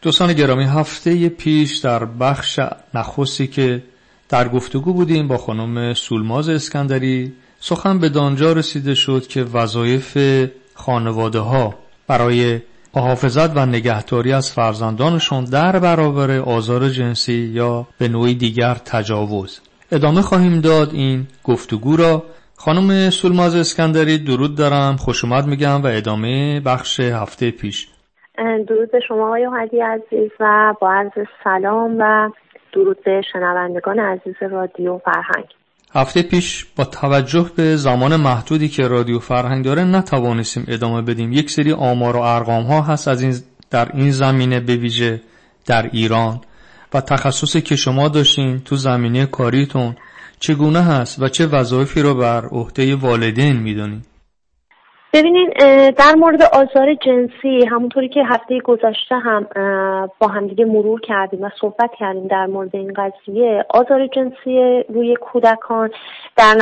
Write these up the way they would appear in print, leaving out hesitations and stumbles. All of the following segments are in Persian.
دوستان گرامی، هفته پیش در بخش نخستی که در گفتگو بودیم با خانم سولماز اسکندری، سخن به دانجا رسیده شد که وظایف خانواده ها برای محافظت و نگهداری از فرزندانشون در برابر آزار جنسی یا به نوعی دیگر تجاوز. ادامه خواهیم داد این گفتگو را. خانم سولماز اسکندری، درود دارم، خوش اومد میگم و ادامه بخش هفته پیش. درود به شما آقای هادی عزیز و با عرض سلام و درود به شنوندگان عزیز رادیو فرهنگ. هفته پیش با توجه به زمان محدودی که رادیو فرهنگ داره نتوانستیم ادامه بدیم. یک سری آمار و ارقام ها هست در این زمینه، به ویژه در ایران، و تخصصی که شما داشتین تو زمینه کاریتون چگونه هست و چه وظایفی رو بر عهده والدین میدونین؟ ببینین، در مورد آزار جنسی همونطوری که هفته گذشته هم با همدیگه مرور کردیم و صحبت کردیم در مورد این قضیه، آزار جنسی روی کودکان در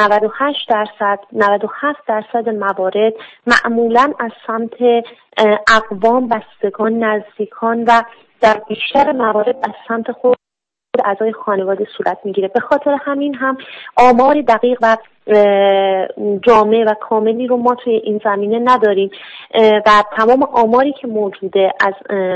97% موارد معمولاً از سمت اقوام، بستگان، نزدیکان و در بیشتر موارد از سمت خود اعضای خانواده صورت میگیره. به خاطر همین هم آمار دقیق و جامع و کاملی رو ما توی این زمینه نداریم و تمام آماری که موجوده از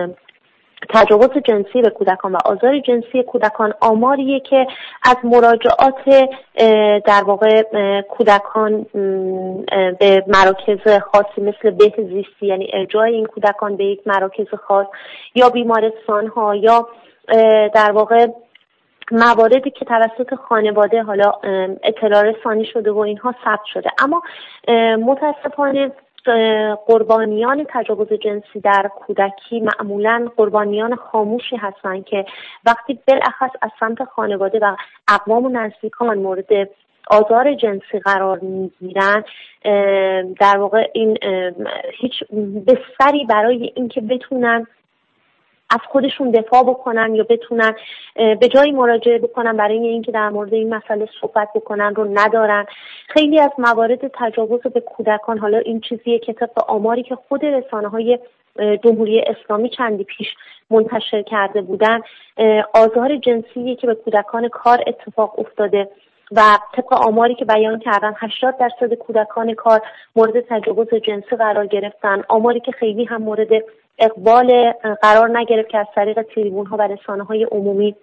تجاوز جنسی به کودکان و آزار جنسی کودکان آماریه که از مراجعات در واقع کودکان به مراکز خاصی مثل بهزیستی، یعنی ارجاع این کودکان به یک مراکز خاص یا بیمارستان ها، یا در واقع مواردی که توسط خانواده حالا اطلاع رسانی شده و اینها ثبت شده. اما متاسفانه قربانیان تجاوز جنسی در کودکی معمولاً قربانیان خاموشی هستن که وقتی بالاخص از سمت خانواده و اقوام و نزدیکان مورد آزار جنسی قرار میگیرن، در واقع این هیچ بستری برای اینکه بتونن از خودشون دفاع بکنن یا بتونن به جایی مراجعه بکنن برای اینکه در مورد این مسئله صحبت بکنن رو ندارن. خیلی از موارد تجاوز به کودکان، حالا این چیزیه که طبق آماری که خود رسانه‌های جمهوری اسلامی چندی پیش منتشر کرده بودن، آزار جنسی که به کودکان کار اتفاق افتاده و طبق آماری که بیان کردن 80% کودکان کار مورد تجاوز جنسی قرار گرفتن. آماری که خیلی هم مورد اقبال قرار نگرفت که از طریق تریبون ها و رسانه های عمومی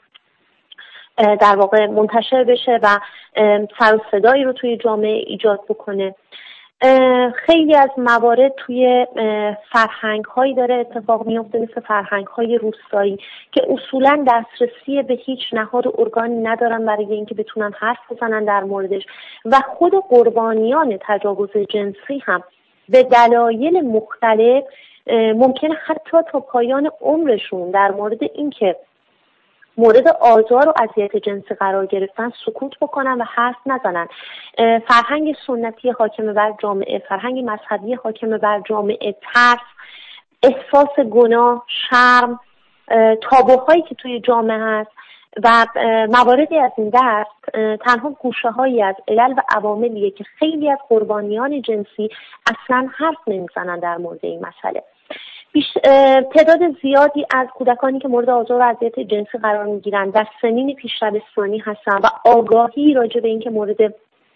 در واقع منتشر بشه و سر و صدایی رو توی جامعه ایجاد بکنه. خیلی از موارد توی فرهنگ هایی داره اتفاق میفته، مثل فرهنگ های روستایی که اصولا دسترسی به هیچ نهاد ارگانی ندارن برای اینکه بتونن حرف بزنن در موردش، و خود قربانیان تجاوز جنسی هم به دلایل مختلف ممکنه حتی تا پایان عمرشون در مورد اینکه مورد آزار و اذیت جنسی قرار گرفتن سکوت بکنن و حرف نزنن. فرهنگ سنتی حاکم بر جامعه، فرهنگ مذهبی حاکم بر جامعه، ترس، احساس گناه، شرم، تابوهایی که توی جامعه هست و مواردی از این دست تنها گوشه‌هایی از علل و عواملیه که خیلی از قربانیان جنسی اصلا حرف نمیزنن در مورد این مسئله. تعداد زیادی از کودکانی که مورد آزار و اذیت جنسی قرار میگیرن در سنین پیش‌دبستانی هستن و آگاهی راجع به اینکه مورد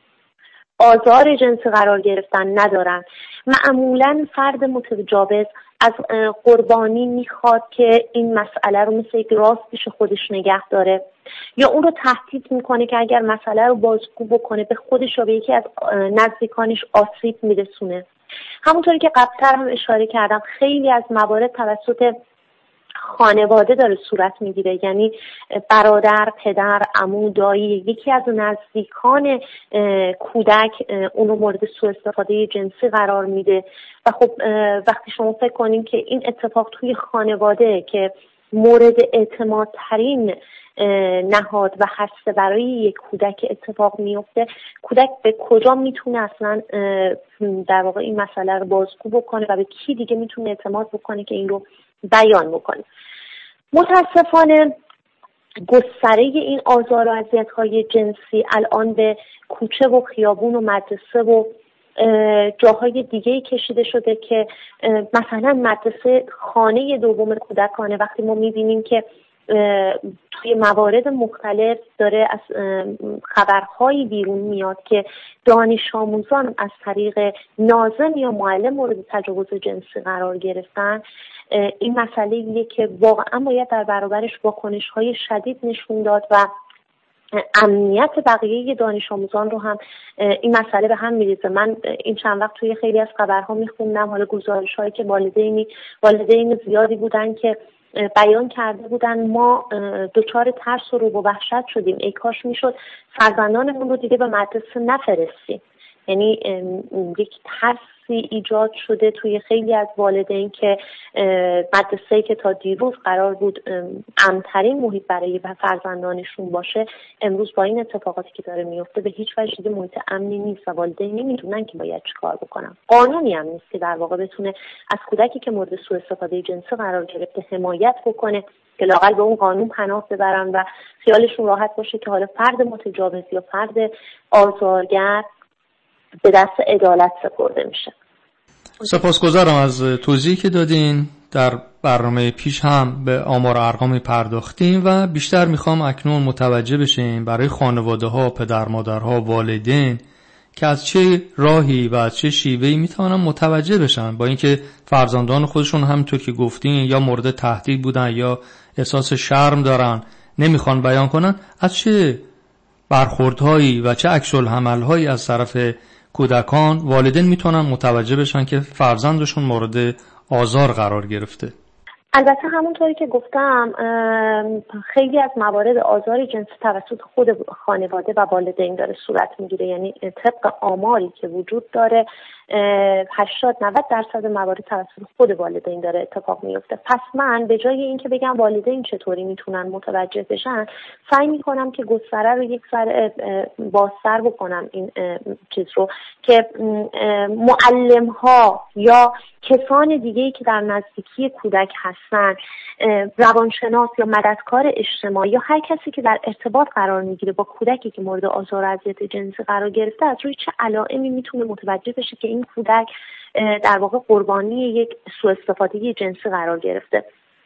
آزار جنسی قرار گرفتن ندارن. معمولاً فرد متجاوز از قربانی میخواد که این مسئله رو مثل یک راز پیش خودش نگه داره، یا اون رو تهدید میکنه که اگر مسئله رو بازگو بکنه به خودش یا به یکی از نزدیکانش آسیب میرسونه. همونطوری که قبلتر هم اشاره کردم، خیلی از موارد توسط خانواده داره صورت میگیره، یعنی برادر، پدر، عمو، دایی، یکی از نزدیکان کودک اون رو مورد سوء استفاده جنسی قرار میده. و خب وقتی شما فکر کنین که این اتفاق توی خانواده که مورد اعتماد ترین نهاد و هسته برای یک کودک اتفاق میفته، کودک به کجا میتونه اصلا در واقع این مسئله رو بازگو بکنه و به کی دیگه میتونه اعتماد بکنه که این رو بیان بکنه؟ متاسفانه گستره این آزار و اذیت‌های جنسی الان به کوچه و خیابون و مدرسه و جاهای دیگه‌ای کشیده شده که مثلا مدرسه خانه دوم کودکانه. وقتی ما می‌بینیم که توی موارد مختلف داره از خبرهایی بیرون میاد که دانش آموزان از طریق ناظم یا معلم مورد تجاوز جنسی قرار گرفتن، این مسئله‌ایه که واقعا باید در برابرش واکنش‌های شدید نشون داد و امنیت بقیه دانش آموزان رو هم این مسئله به هم میریزه. من این چند وقت توی خیلی از خبرها میخوندم حالا گزارش‌هایی که والدین زیادی بودن که بیان کرده بودن ما دچار ترس و رعب و وحشت شدیم، ای کاش میشد فرزندانمون رو دیگه به مدرسه نفرستیم. یعنی یک ترسی ایجاد شده توی خیلی از والدین که مدرسه‌ای که تا دیروز قرار بود امن‌ترین محیط برای فرزندانشون باشه، امروز با این اتفاقاتی که داره میفته به هیچ وجه دیگه محیط امنی نیست و والدین نمیدونن که باید چیکار بکنن. قانونی هم نیست که در واقع بتونه از کودکی که مورد سوء استفاده جنسی قرار گرفته حمایت بکنه که لااقل به اون قانون پناه ببرن و خیالشون راحت باشه که حالا فرد متجاوز یا فرد آزارگر به دست عدالت سپرده میشه. سپاسگزارم از توضیحی که دادین. در برنامه پیش هم به آمار و ارقامی پرداختیم و بیشتر میخوام اکنون متوجه بشیم برای خانواده ها، پدر مادرها، والدین که از چه راهی و از چه شیوهی میتونن متوجه بشن با اینکه فرزندان خودشون همونطور که گفتین یا مورد تهدید بودن یا احساس شرم دارن نمیخوان بیان کنن، از چه برخوردهایی و چه عکس‌العمل‌هایی از طرف کودکان والدین میتونن متوجه بشن که فرزندشون مورد آزار قرار گرفته. البته همونطوری که گفتم خیلی از موارد آزار جنسی توسط خود خانواده و والدین داره صورت میگیره. یعنی طبق آماری که وجود داره 80-90% موارد توسط خود والدین داره اتفاق میفته. پس من به جای اینکه بگم والدین چطوری میتونن متوجه بشن، سعی میکنم که گستره رو یک ذره بازتر بکنم این چیز رو که معلم ها یا کسان دیگه‌ای که در نزدیکی کودک هستن، روانشناس یا مددکار اجتماعی یا هر کسی که در ارتباط قرار میگیره با کودکی که مورد آزار و اذیت جنسی قرار گرفته، از روی چه علائمی میتونه متوجه بشه که این کودک در واقع قربانی یک سوء استفاده جنسی قرار گرفته.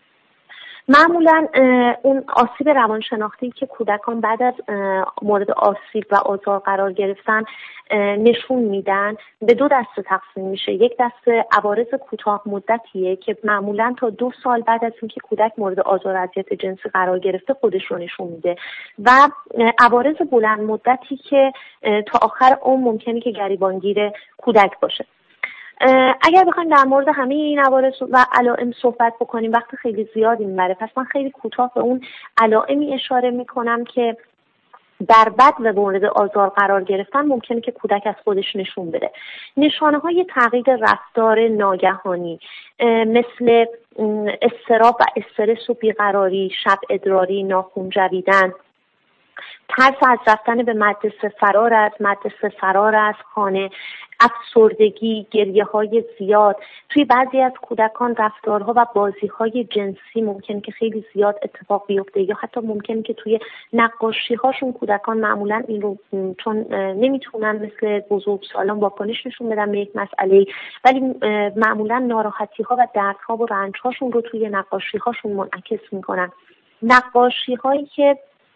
معمولا اون آسیب روانشناختی که کودکان بعد از مورد آسیب و آزار قرار گرفتن نشون میدن به دو دسته تقسیم میشه. یک دسته عوارض کوتاه مدتیه که معمولا تا 2 سال بعد از اینکه کودک مورد آزار و اذیت جنسی قرار گرفته خودش رو نشون میده و عوارض بلند مدتی که تا آخر عمر ممکنه که گریبانگیر کودک باشه. اگر بخوایم در مورد همه این عوارض و علائم صحبت بکنیم وقت خیلی زیادی میبره، پس من خیلی کوتاه به اون علائمی اشاره میکنم که در بد و مورد آزار قرار گرفتن ممکنه که کودک از خودش نشون بده. نشانه های تغییر رفتار ناگهانی مثل اضطراب و استرس و بیقراری، شب ادراری، ناخن جویدن، ترس از رفتن به مدرسه، فرار از خانه، افسردگی، گریه‌های زیاد. توی بعضی از کودکان رفتارها و بازی‌های جنسی ممکنه که خیلی زیاد اتفاق بیفته یا حتی ممکنه که توی نقاشی‌هاشون کودکان معمولاً این رو چون نمیتونن مثل بزرگسالان واکنش نشون بدن به یک مسئله، ولی معمولاً ناراحتی‌ها و دردها و رنج‌هاشون رو توی نقاشی‌هاشون منعکس می‌کنن. نقاشی‌هایی که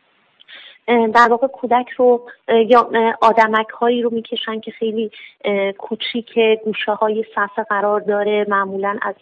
در واقع کودک رو یا آدمک هایی رو میکشن که خیلی کوچیک، گوشه های صفحه قرار داره، معمولا از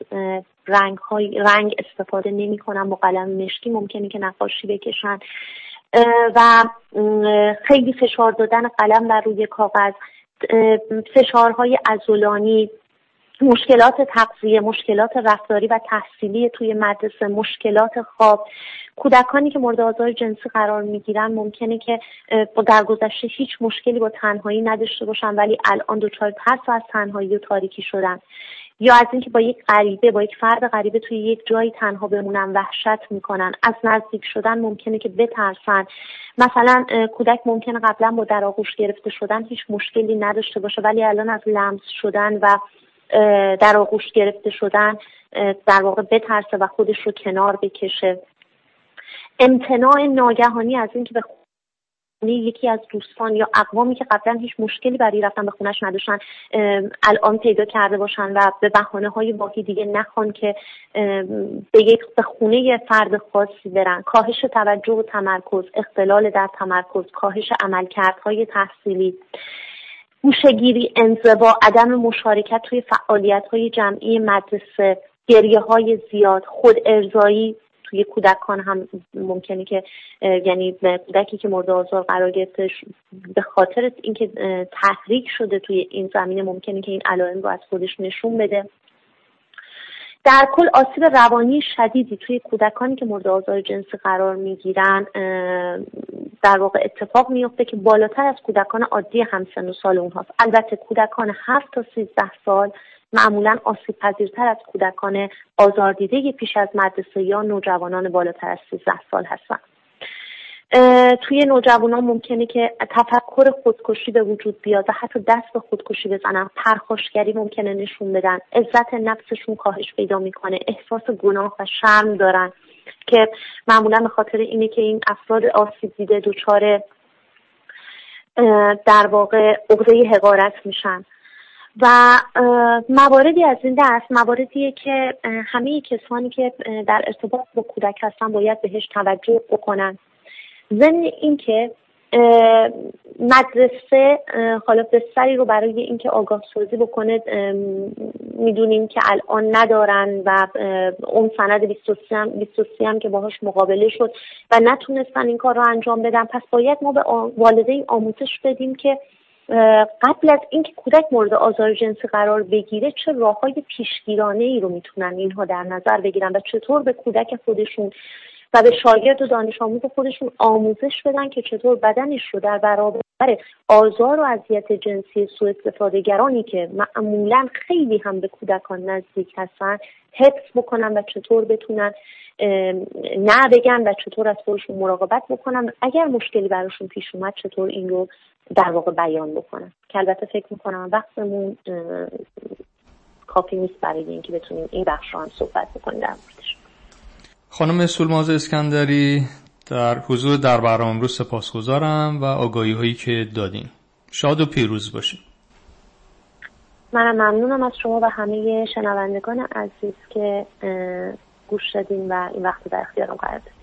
رنگ استفاده نمی کنن، با قلم مشکی ممکنه که نقاشی بکشن و خیلی فشار دادن قلم بر روی کاغذ، فشارهای عضلانی، مشکلات تغذیه، مشکلات رفتاری و تحصیلی توی مدرسه، مشکلات خواب. کودکانی که مورد آزار جنسی قرار میگیرن ممکنه که در گذشته هیچ مشکلی با تنهایی نداشته باشن ولی الان دچار ترس از تنهایی و تاریکی شدن، یا از اینکه با یک فرد غریبه توی یک جایی تنها بمونن وحشت میکنن. از نزدیک شدن ممکنه که بترسن. مثلا کودک ممکنه قبلا با در آغوش گرفته شدن هیچ مشکلی نداشته باشه ولی الان از لمس شدن و در آغوش گرفته شدن در واقع بترسه و خودش رو کنار بکشه. امتناع ناگهانی از اینکه به یکی از دوستان یا اقوامی که قبلا هیچ مشکلی برای رفتن به خونش نداشتن الان پیدا کرده باشن و به بهانه‌های واهی دیگه نخوان که به خونه فرد خاصی برن. کاهش توجه و تمرکز، اختلال در تمرکز، کاهش عملکردهای تحصیلی، گوشه‌گیری، انزوا، عدم مشارکت توی فعالیت‌های جمعی مدرسه، گریه‌های زیاد، خود ارضایی توی کودکان هم ممکنه که یعنی کودکی که مورد آزار قرار گرفته به خاطر اینکه تحریک شده توی این زمینه ممکنه که این علائم رو از خودش نشون بده. در کل آسیب روانی شدیدی توی کودکانی که مورد آزار جنسی قرار میگیرن در واقع اتفاق میفته که بالاتر از کودکان عادی همسن و سال اونهاست. البته کودکان 7 تا 13 سال معمولا آسیب پذیرتر از کودکان آزاردیده پیش از مدرسه یا نوجوانان بالاتر از 13 سال هستن. توی نوجوانان ممکنه که تفکر خودکشی به وجود بیاد و حتی دست به خودکشی بزنن، پرخاشگری ممکنه نشون بدن، عزت نفسشون کاهش پیدا میکنه، احساس گناه و شرم دارن که معمولا به خاطر اینه که این افراد آسیب دیده دچار در واقع عقده حقارت میشن. و مواردی از این دست مواردیه که همه کسانی که در ارتباط با کودک هستن باید بهش توجه بکنن. ضمن این که مدرسه حالا بستری رو برای اینکه آگاه سازی بکنه میدونیم که الان ندارن و اون سند 23 هم که باهاش مقابله شد و نتونستن این کار رو انجام بدن. پس باید ما به والدین آموزش بدیم که قبل از اینکه کودک مورد آزار جنسی قرار بگیره چه راههای پیشگیرانه‌ای رو میتونن اینها در نظر بگیرن و چطور به کودک خودشون و به شاگرد و دانش آموز خودشون آموزش بدن که چطور بدنش رو در برابر آزار و اذیت جنسی سوء استفاده‌گرانی که معمولاً خیلی هم به کودکان نزدیک هستن حفظ بکنن و چطور بتونن نه بگن و چطور از خودشون مراقبت بکنن، اگر مشکلی براشون پیش اومد چطور این رو در واقع بیان بکنن. که البته فکر میکنم وقتمون کافی نیست برای اینکه بتونیم این بخش رو هم صحبت بکنیم در موردش. خانم سولماز اسکندری در حضور در برنامه امروز سپاسگزارم و آگاهی هایی که دادین. شاد و پیروز باشین. منم ممنونم از شما و همه شنوندگان عزیز که گوش دادین و این وقت در اختیارم قرار دادین.